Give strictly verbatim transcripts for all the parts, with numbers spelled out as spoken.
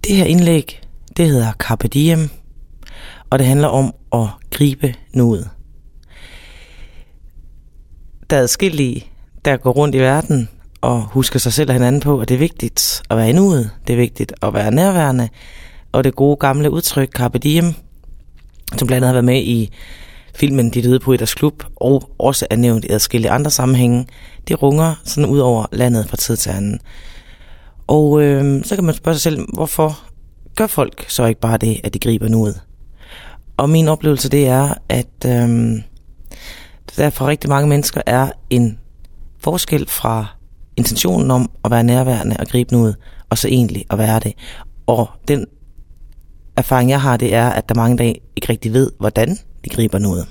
Det her indlæg, det hedder Carpe Diem, og det handler om at gribe nuet. Der er adskillige, der går rundt i verden og husker sig selv og hinanden på, at det er vigtigt at være i nuet, det er vigtigt at være nærværende, og det gode gamle udtryk Carpe Diem, som blandt andet har været med i filmen De Døde Poeters Klub, og også er nævnt i adskillige andre sammenhænge, det runger sådan ud over landet fra tid til anden. Og øh, så kan man spørge sig selv, hvorfor gør folk så ikke bare det, at de griber nuet? Og min oplevelse det er, at øh, der for rigtig mange mennesker er en forskel fra intentionen om at være nærværende og gribe nuet, og så egentlig at være det. Og den erfaring, jeg har, det er, at der mange dage ikke rigtig ved, hvordan de griber nuet.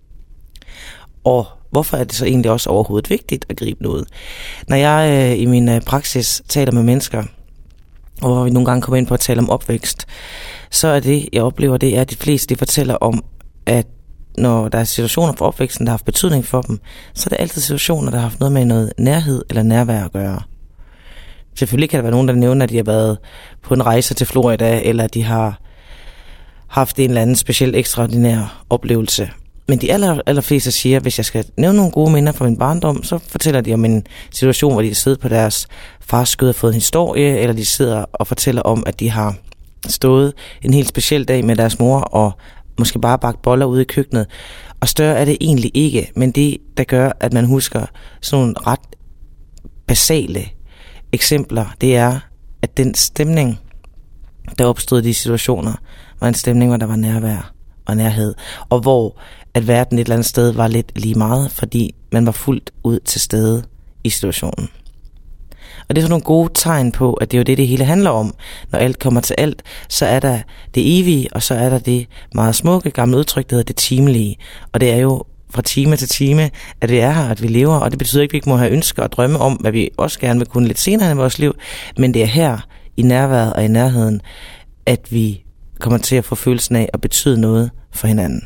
Og hvorfor er det så egentlig også overhovedet vigtigt at gribe nuet? Når jeg øh, i min øh, praksis taler med mennesker, og hvor vi nogle gange kommer ind på at tale om opvækst, så er det, jeg oplever, det er, at de fleste de fortæller om, at når der er situationer for opvæksten, der har haft betydning for dem, så er det altid situationer, der har haft noget med noget nærhed eller nærvær at gøre. Selvfølgelig kan der være nogen, der nævner, at de har været på en rejse til Florida, eller at de har haft en eller anden specielt ekstraordinær oplevelse. Men de aller, aller fleste siger, at hvis jeg skal nævne nogle gode minder fra min barndom, så fortæller de om en situation, hvor de sidder på deres fars skød og fået en historie, eller de sidder og fortæller om, at de har stået en helt speciel dag med deres mor, og måske bare bagt boller ude i køkkenet. Og større er det egentlig ikke, men det, der gør, at man husker sådan nogle ret basale eksempler, det er, at den stemning, der opstod i de situationer, var en stemning, hvor der var nærvær og nærhed, og hvor at verden et eller andet sted var lidt lige meget, fordi man var fuldt ud til stede i situationen. Og det er sådan nogle gode tegn på, at det er jo det, det hele handler om. Når alt kommer til alt, så er der det evige, og så er der det meget smukke gamle udtryk, der hedder det timelige. Og det er jo fra time til time, at vi er her, at vi lever, og det betyder ikke, at vi ikke må have ønsker og drømme om, hvad vi også gerne vil kunne lidt senere i vores liv, men det er her, i nærværet og i nærheden, at vi kommer til at få følelsen af at betyde noget for hinanden.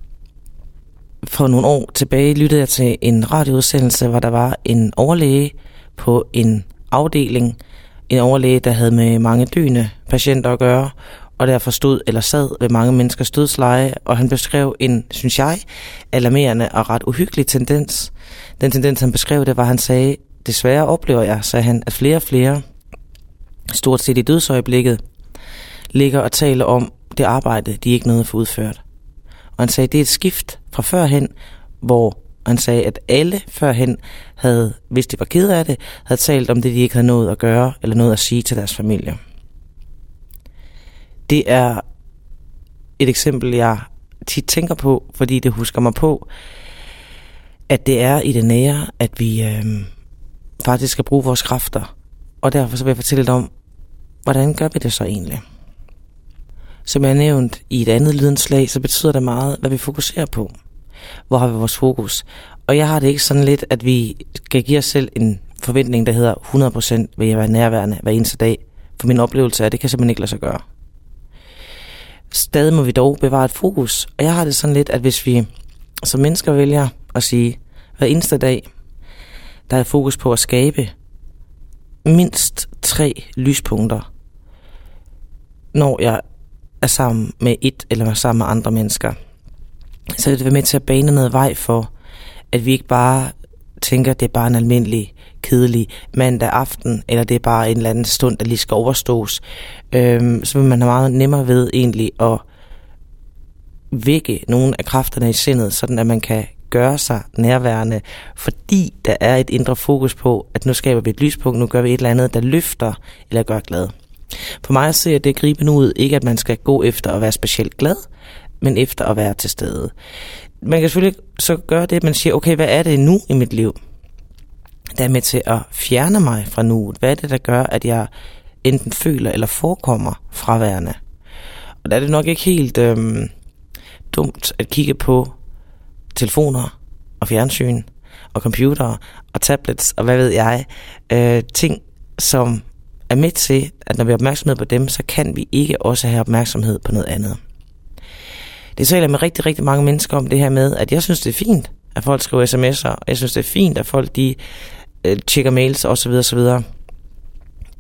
For nogle år tilbage lyttede jeg til en radioudsendelse, hvor der var en overlæge på en afdeling, en overlæge, der havde med mange døende patienter at gøre, og derfor stod eller sad ved mange menneskers dødsleje, og han beskrev en, synes jeg, alarmerende og ret uhyggelig tendens. Den tendens, han beskrev, det var, at han sagde, desværre oplever jeg, sagde han, at flere og flere, stort set i dødsøjeblikket, ligger og taler om det arbejde, de ikke nåede at få udført. Og han sagde, det er et skift fra førhen, hvor han sagde, at alle førhen havde, hvis de var kede af det, havde talt om det, de ikke havde nået at gøre, eller noget at sige til deres familie. Det er et eksempel, jeg tit tænker på, fordi det husker mig på, at det er i det nære, at vi øh, faktisk skal bruge vores kræfter. Og derfor så vil jeg fortælle lidt om, hvordan gør vi det så egentlig? Som jeg har nævnt i et andet lydindslag, så betyder det meget, hvad vi fokuserer på. Hvor har vi vores fokus? Og jeg har det ikke sådan lidt, at vi skal give os selv en forventning, der hedder hundrede procent vil jeg være nærværende hver eneste dag. For min oplevelse er, at det kan simpelthen ikke lade sig gøre. Stadig må vi dog bevare et fokus. Og jeg har det sådan lidt, at hvis vi som mennesker vælger at sige, hver eneste dag, der er fokus på at skabe mindst tre lyspunkter, når jeg er sammen med et eller sammen med andre mennesker, så er det med til at bane noget vej for, at vi ikke bare tænker, at det er bare en almindelig, kedelig mandag aften, eller det er bare en eller anden stund, der lige skal overstås. Øhm, så vil man have meget nemmere ved egentlig at vække nogle af kræfterne i sindet, sådan at man kan gøre sig nærværende, fordi der er et indre fokus på, at nu skaber vi et lyspunkt, nu gør vi et eller andet, der løfter eller gør glad. For mig ser det gribe nu ud, ikke at man skal gå efter at være specielt glad, men efter at være til stede. Man kan selvfølgelig så gøre det, at man siger, okay, hvad er det nu i mit liv, der er med til at fjerne mig fra nuet? Hvad er det, der gør, at jeg enten føler eller forekommer fraværende? Og der er det nok ikke helt øhm, dumt at kigge på telefoner og fjernsyn og computere og tablets og hvad ved jeg. Øh, ting, som er med til, at når vi har opmærksomhed på dem, så kan vi ikke også have opmærksomhed på noget andet. Det taler med rigtig, rigtig mange mennesker om det her med, at jeg synes, det er fint, at folk skriver sms'er, og jeg synes, det er fint, at folk de øh, tjekker mails osv. osv.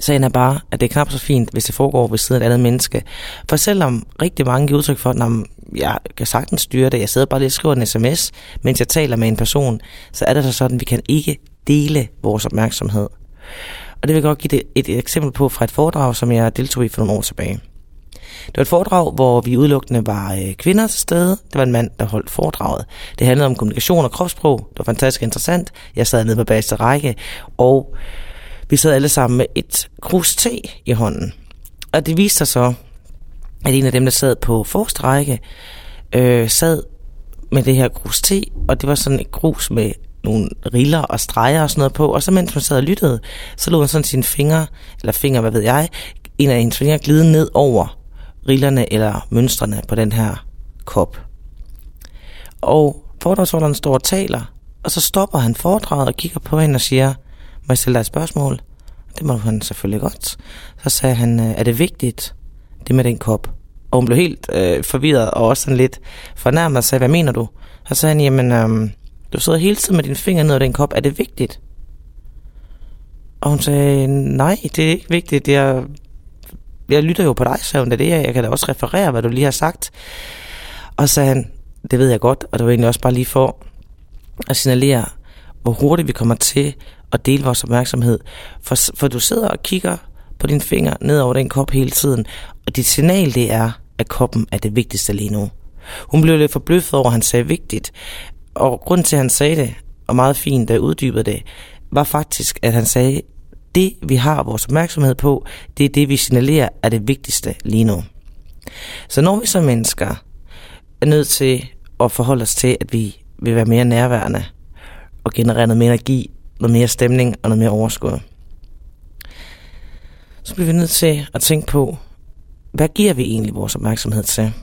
Sagen er bare, at det er knap så fint, hvis det foregår ved siden af et andet menneske. For selvom rigtig mange giver udtryk for, at jeg kan sagtens styre det, jeg sidder bare lige og skriver en sms, mens jeg taler med en person, så er det så sådan, at vi kan ikke dele vores opmærksomhed. Og det vil jeg godt give et, et eksempel på fra et foredrag, som jeg deltog i for nogle år tilbage. Det var et foredrag, hvor vi udelukkende var øh, kvinder til stede. Det var en mand, der holdt foredraget. Det handlede om kommunikation og kropssprog. Det var fantastisk interessant. Jeg sad nede på bagerste række, og vi sad alle sammen med et krus te i hånden. Og det viste sig så, at en af dem, der sad på forreste række, øh, sad med det her krus te, og det var sådan et krus med nogle riller og streger og sådan noget på. Og så mens man sad og lyttede, så lå han sådan sine fingre, eller fingre, hvad ved jeg, en af hendes fingre glide ned over rillerne eller mønstrene på den her kop. Og foredragsholderen står og taler, og så stopper han foredraget og kigger på hende og siger, må jeg stille dig et spørgsmål? Det må han selvfølgelig godt. Så sagde han, er det vigtigt, det med den kop? Og hun blev helt øh, forvirret og også sådan lidt fornærmet og sagde, hvad mener du? Så sagde han, jamen, øhm, du sidder hele tiden med dine fingre ned over den kop, er det vigtigt? Og hun sagde, nej, det er ikke vigtigt, jeg, jeg lytter jo på dig, sagde hun, det er det, jeg kan da også referere, hvad du lige har sagt. Og så sagde han, det ved jeg godt, og det var egentlig også bare lige for at signalere, hvor hurtigt vi kommer til at dele vores opmærksomhed. For, for du sidder og kigger på dine fingre ned over den kop hele tiden, og dit signal, det er, at koppen er det vigtigste lige nu. Hun blev lidt forbløffet over, at han sagde vigtigt, og grunden til, at han sagde det, og meget fint, da jeg uddybede det, var faktisk, at han sagde, det vi har vores opmærksomhed på, det er det, vi signalerer, er det vigtigste lige nu. Så når vi som mennesker er nødt til at forholde os til, at vi vil være mere nærværende, og generere noget mere energi, noget mere stemning og noget mere overskud, så bliver vi nødt til at tænke på, hvad giver vi egentlig vores opmærksomhed til?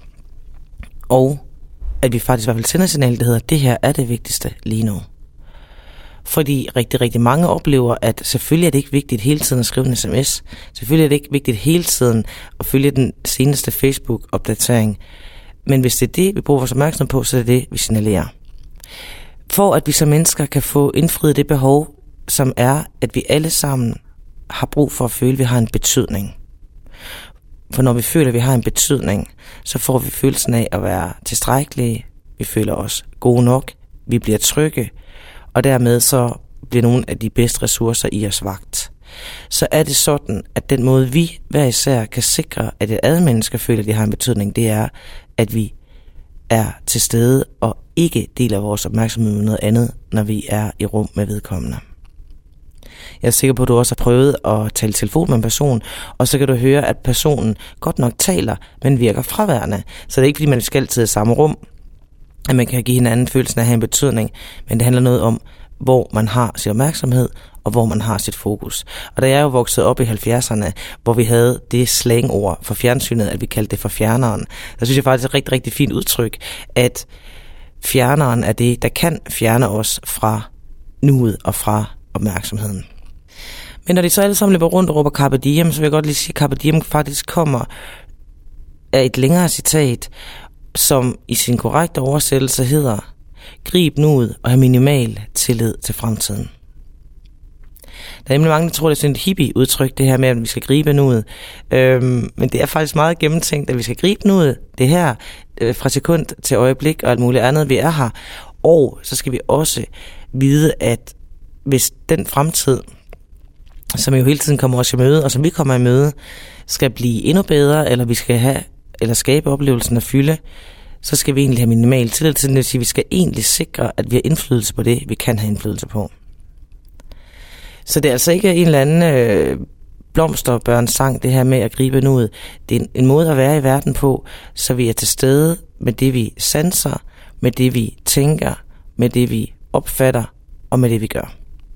Og at vi faktisk i hvert fald sender signal, der hedder, det her er det vigtigste lige nu. Fordi rigtig, rigtig mange oplever, at selvfølgelig er det ikke vigtigt hele tiden at skrive en sms. Selvfølgelig er det ikke vigtigt hele tiden at følge den seneste Facebook-opdatering. Men hvis det er det, vi bruger vores opmærksomhed på, så er det det, vi signalerer. For at vi som mennesker kan få indfriet det behov, som er, at vi alle sammen har brug for at føle, at vi har en betydning. For når vi føler, at vi har en betydning, så får vi følelsen af at være tilstrækkelige. Vi føler os gode nok. Vi bliver trygge. Og dermed så bliver nogle af de bedste ressourcer i os vagt. Så er det sådan, at den måde vi hver især kan sikre, at et andet menneske føler, at de har en betydning, det er, at vi er til stede og ikke deler vores opmærksomhed med noget andet, når vi er i rum med vedkommende. Jeg er sikker på, at du også har prøvet at tale telefon med en person, og så kan du høre, at personen godt nok taler, men virker fraværende. Så det er ikke, fordi man skal altid i samme rum, at man kan give hinanden følelsen af at have en betydning, men det handler noget om, hvor man har sin opmærksomhed, og hvor man har sit fokus. Og da jeg er jo vokset op i halvfjerdserne, hvor vi havde det slangord for fjernsynet, at vi kaldte det for fjerneren, der synes jeg faktisk er et rigtig, rigtig fint udtryk, at fjerneren er det, der kan fjerne os fra nuet og fra opmærksomheden. Men når de så alle sammen løber rundt og råber Carpe Diem, så vil jeg godt lige sige, at Carpe Diem faktisk kommer af et længere citat, som i sin korrekte oversættelse hedder, grib nuet og have minimal tillid til fremtiden. Der er nemlig mange, der tror, det er sådan et hippie-udtryk, det her med, at vi skal gribe nuet. Øhm, men det er faktisk meget gennemtænkt, at vi skal gribe nuet, det her, øh, fra sekund til øjeblik og alt muligt andet, vi er her. Og så skal vi også vide, at hvis den fremtid, som jo hele tiden kommer os i møde, og som vi kommer i møde, skal blive endnu bedre, eller vi skal have, eller skabe oplevelsen af fylde, så skal vi egentlig have minimal tillid til det, det vil sige, at vi skal egentlig sikre, at vi har indflydelse på det, vi kan have indflydelse på. Så det er altså ikke en eller anden øh, blomsterbørns-sang, det her med at gribe nuet. Det er en, en måde at være i verden på, så vi er til stede med det, vi sanser, med det, vi tænker, med det, vi opfatter, og med det, vi gør.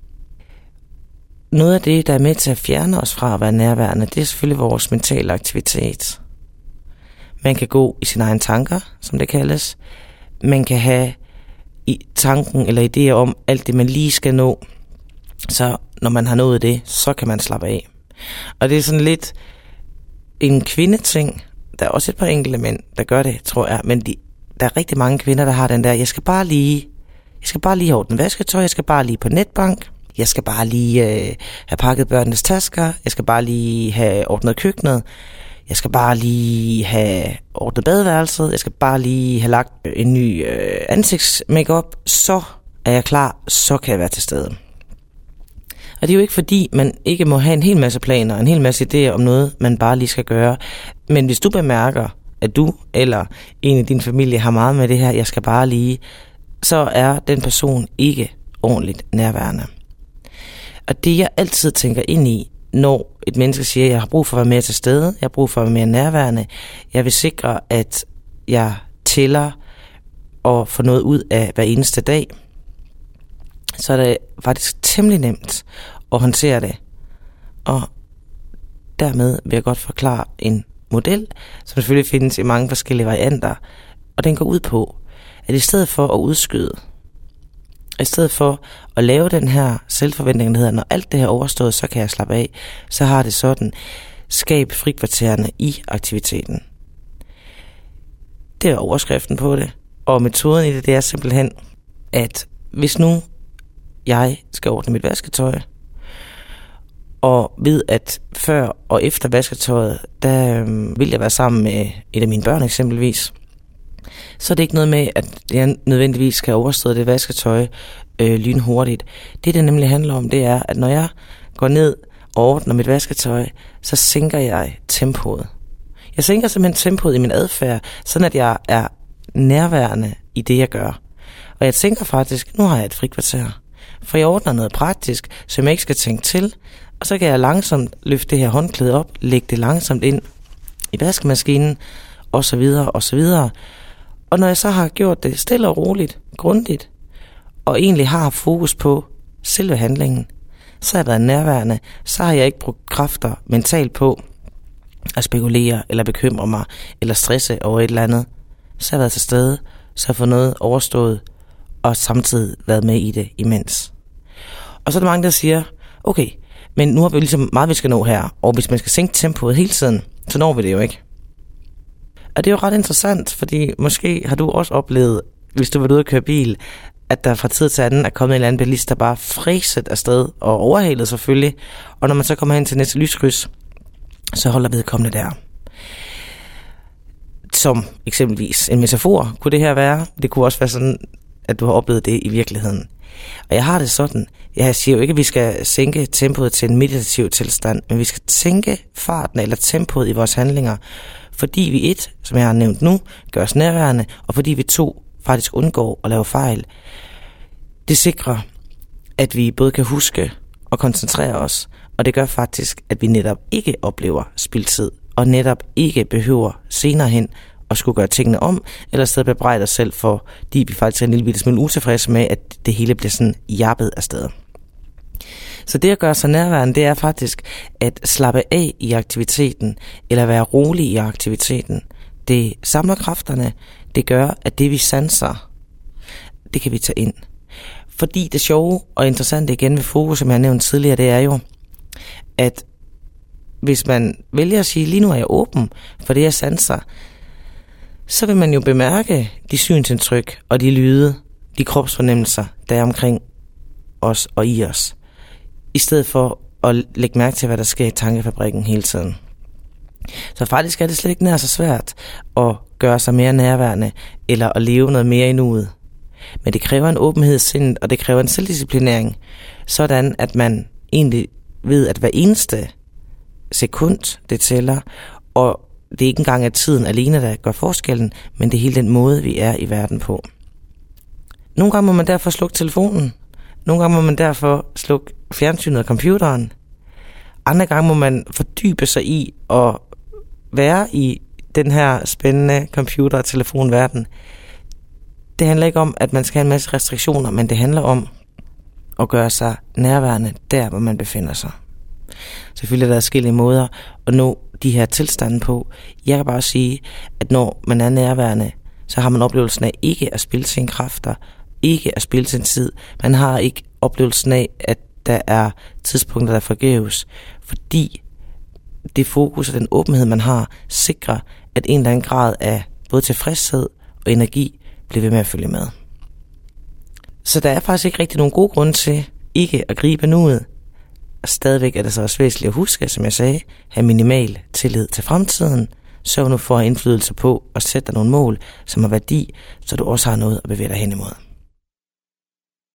Noget af det, der er med til at fjerne os fra at være nærværende, det er selvfølgelig vores mentale aktivitet. Man kan gå i sine egne tanker, som det kaldes. Man kan have i tanken eller idéer om alt det, man lige skal nå. Så når man har nået det, så kan man slappe af. Og det er sådan lidt en kvindeting. Der er også et par enkelte mænd, der gør det, tror jeg. Men de, der er rigtig mange kvinder, der har den der, jeg skal bare lige, jeg skal bare lige have den vasketøj, jeg skal bare lige på netbank. jeg skal bare lige øh, have pakket børnenes tasker, jeg skal bare lige have ordnet køkkenet, jeg skal bare lige have ordnet badeværelset, jeg skal bare lige have lagt en ny øh, ansigtsmakeup, så er jeg klar, så kan jeg være til stede. Og det er jo ikke fordi, man ikke må have en hel masse planer, en hel masse idéer om noget, man bare lige skal gøre. Men hvis du bemærker, at du eller en af din familie har meget med det her, jeg skal bare lige, så er den person ikke ordentligt nærværende. Og det jeg altid tænker ind i, når et menneske siger, at jeg har brug for at være mere til stede, jeg har brug for at være mere nærværende, jeg vil sikre, at jeg tæller og får noget ud af hver eneste dag, så er det faktisk temmelig nemt at håndtere det. Og dermed vil jeg godt forklare en model, som selvfølgelig findes i mange forskellige varianter, og den går ud på, at i stedet for at udskyde, i stedet for at lave den her selvforventning, der hedder, når alt det her er overstået, så kan jeg slappe af, så har det sådan, skab frikvartererne i aktiviteten. Det er overskriften på det, og metoden i det, det er simpelthen, at hvis nu jeg skal ordne mit vasketøj, og ved, at før og efter vasketøjet, der øhm, vil jeg være sammen med et af mine børn eksempelvis, så er det ikke noget med, at jeg nødvendigvis skal overstå det vasketøj øh, lynhurtigt. Det, det nemlig handler om, det er, at når jeg går ned og ordner mit vasketøj, så sænker jeg tempoet. Jeg sænker simpelthen tempoet i min adfærd, sådan at jeg er nærværende i det, jeg gør. Og jeg tænker faktisk, nu har jeg et frikvarter. For jeg ordner noget praktisk, som jeg ikke skal tænke til, og så kan jeg langsomt løfte det her håndklæde op, lægge det langsomt ind i vaskemaskinen, og så videre, og så videre. Og når jeg så har gjort det stille og roligt, grundigt, og egentlig har fokus på selve handlingen, så har jeg været nærværende, så har jeg ikke brugt kræfter mentalt på at spekulere, eller bekymre mig, eller stresse over et eller andet. Så har jeg været til stede, så har jeg fået noget overstået, og samtidig været med i det imens. Og så er der mange, der siger, okay, men nu har vi ligesom meget, vi skal nå her, og hvis man skal sænke tempoet hele tiden, så når vi det jo ikke. Og det er jo ret interessant, fordi måske har du også oplevet, hvis du var ude at køre bil, at der fra tid til anden er kommet en eller anden bilist, der bare fræset afsted og overhalet selvfølgelig, og når man så kommer hen til næste lyskryds, så holder vedkommende der. Som eksempelvis en metafor kunne det her være. Det kunne også være sådan, at du har oplevet det i virkeligheden. Og jeg har det sådan, jeg siger jo ikke, at vi skal sænke tempoet til en meditativ tilstand, men vi skal sænke farten eller tempoet i vores handlinger, fordi vi et, som jeg har nævnt nu, gør os nærværende, og fordi vi to, faktisk undgår at lave fejl. Det sikrer, at vi både kan huske og koncentrere os, og det gør faktisk, at vi netop ikke oplever spildtid, og netop ikke behøver senere hen at skulle gøre tingene om, eller stadig bebrejde os selv for, fordi vi faktisk er en lille bitte smule utilfredse med, at det hele bliver sådan jappet afsted. Så det at gøre sig nærværende, det er faktisk at slappe af i aktiviteten, eller være rolig i aktiviteten. Det samler kræfterne, det gør, at det vi sanser, det kan vi tage ind. Fordi det sjove og interessante igen ved fokus, som jeg har nævnt tidligere, det er jo, at hvis man vælger at sige, lige nu er jeg åben for det jeg sanser, så vil man jo bemærke de synsindtryk og de lyde, de kropsfornemmelser, der er omkring os og i os, i stedet for at lægge mærke til, hvad der sker i tankefabrikken hele tiden. Så faktisk er det slet ikke nær så svært at gøre sig mere nærværende, eller at leve noget mere i nuet. Men det kræver en åbenhed i sindet, og det kræver en selvdisciplinering, sådan at man egentlig ved, at hver eneste sekund, det tæller, og det er ikke engang at tiden alene, der gør forskellen, men det er hele den måde, vi er i verden på. Nogle gange må man derfor slukke telefonen. Nogle gange må man derfor slukke fjernsynet og computeren. Andre gange må man fordybe sig i at være i den her spændende computer- og telefonverden. Det handler ikke om, at man skal have en masse restriktioner, men det handler om at gøre sig nærværende der, hvor man befinder sig. Selvfølgelig er der forskellige måder at nå de her tilstande på. Jeg kan bare sige, at når man er nærværende, så har man oplevelsen af ikke at spilde sine kræfter, ikke at spilde sin tid. Man har ikke oplevelsen af, at der er tidspunkter, der forgæves, fordi det fokus og den åbenhed, man har, sikrer, at en eller anden grad af både tilfredshed og energi bliver ved med at følge med. Så der er faktisk ikke rigtig nogen gode grunde til, ikke at gribe nuet. Og stadigvæk er det så også væsentligt at huske, som jeg sagde, have minimal tillid til fremtiden. Sørg nu for at have indflydelse på at sætte dig nogle mål, som har værdi, så du også har noget at bevæge dig hen imod.